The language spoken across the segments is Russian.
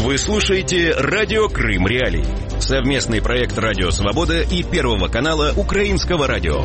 Вы слушаете «Радио Крым Реалии». Совместный проект «Радио Свобода» и Первого канала Украинского радио.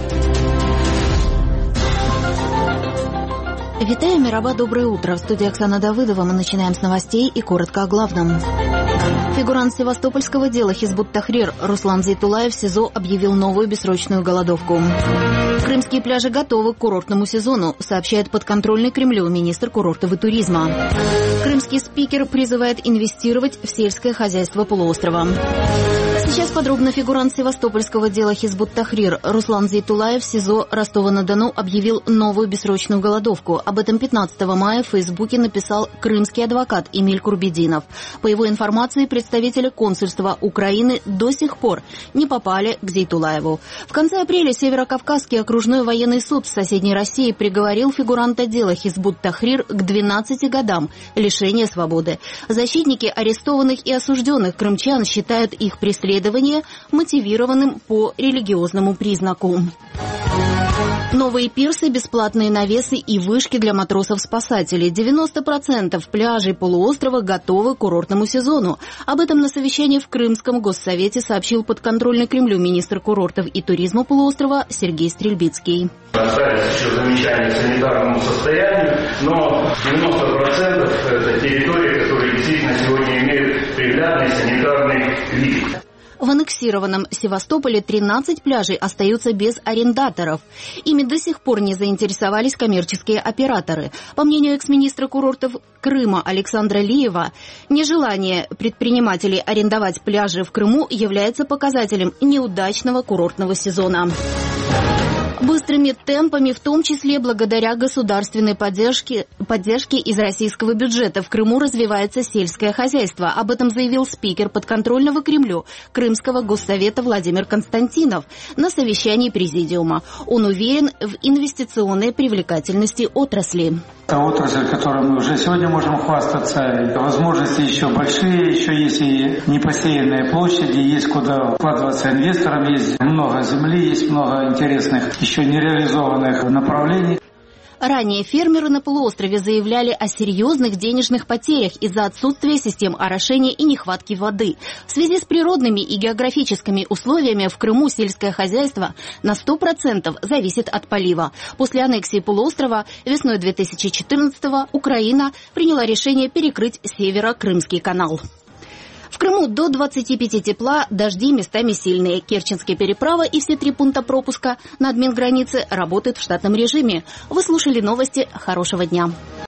Витаю, Мираба, доброе утро. В студии Оксана Давыдова. Мы начинаем с новостей и коротко о главном. Фигурант севастопольского дела Хизбут Тахрир Руслан Зейтулаев в СИЗО объявил новую бессрочную голодовку. Крымские пляжи готовы к курортному сезону, сообщает подконтрольный Кремлю министр курортов и туризма. Крымский спикер призывает инвестировать в сельское хозяйство полуострова. Сейчас подробно. Фигурант севастопольского дела Хизбут Тахрир Руслан Зейтулаев в СИЗО Ростова-на-Дону объявил новую бессрочную голодовку. Об этом 15 мая в Фейсбуке написал крымский адвокат Эмиль Курбединов. По его информации, представители консульства Украины до сих пор не попали к Зейтулаеву. В конце апреля Северокавказский окружной военный суд в соседней России приговорил фигуранта дела Хизбут Тахрир к 12 годам лишения свободы. Защитники арестованных и осужденных крымчан считают их преследование мотивированным по религиозному признаку. Новые пирсы, бесплатные навесы и вышки для матросов-спасателей. 90% пляжей полуострова готовы к курортному сезону. Об этом на совещании в Крымском госсовете сообщил подконтрольный Кремлю министр курортов и туризма полуострова Сергей Стрельбицкий. Остались еще замечания к санитарному состоянию, но 90% это территории, которые действительно сегодня имеют приглядный санитарный вид. В аннексированном Севастополе 13 пляжей остаются без арендаторов. Ими до сих пор не заинтересовались коммерческие операторы. По мнению экс-министра курортов Крыма Александра Лиева, нежелание предпринимателей арендовать пляжи в Крыму является показателем неудачного курортного сезона. Быстрыми темпами, в том числе благодаря государственной поддержке из российского бюджета, в Крыму развивается сельское хозяйство. Об этом заявил спикер подконтрольного Кремлю Крымского госсовета Владимир Константинов на совещании президиума. Он уверен в инвестиционной привлекательности отрасли. Это отрасль, которой мы уже сегодня можем хвастаться. Возможности еще большие, еще есть и непосеянные площади, есть куда вкладываться инвесторам, есть много земли, есть много интересных, еще нереализованных направлений. Ранее фермеры на полуострове заявляли о серьезных денежных потерях из-за отсутствия систем орошения и нехватки воды. В связи с природными и географическими условиями в Крыму сельское хозяйство на 100% зависит от полива. После аннексии полуострова весной 2014-го Украина приняла решение перекрыть Северо-Крымский канал. В Крыму до 25 тепла, дожди местами сильные. Керченские переправы и все 3 пункта пропуска на админгранице работают в штатном режиме. Вы слушали новости. Хорошего дня.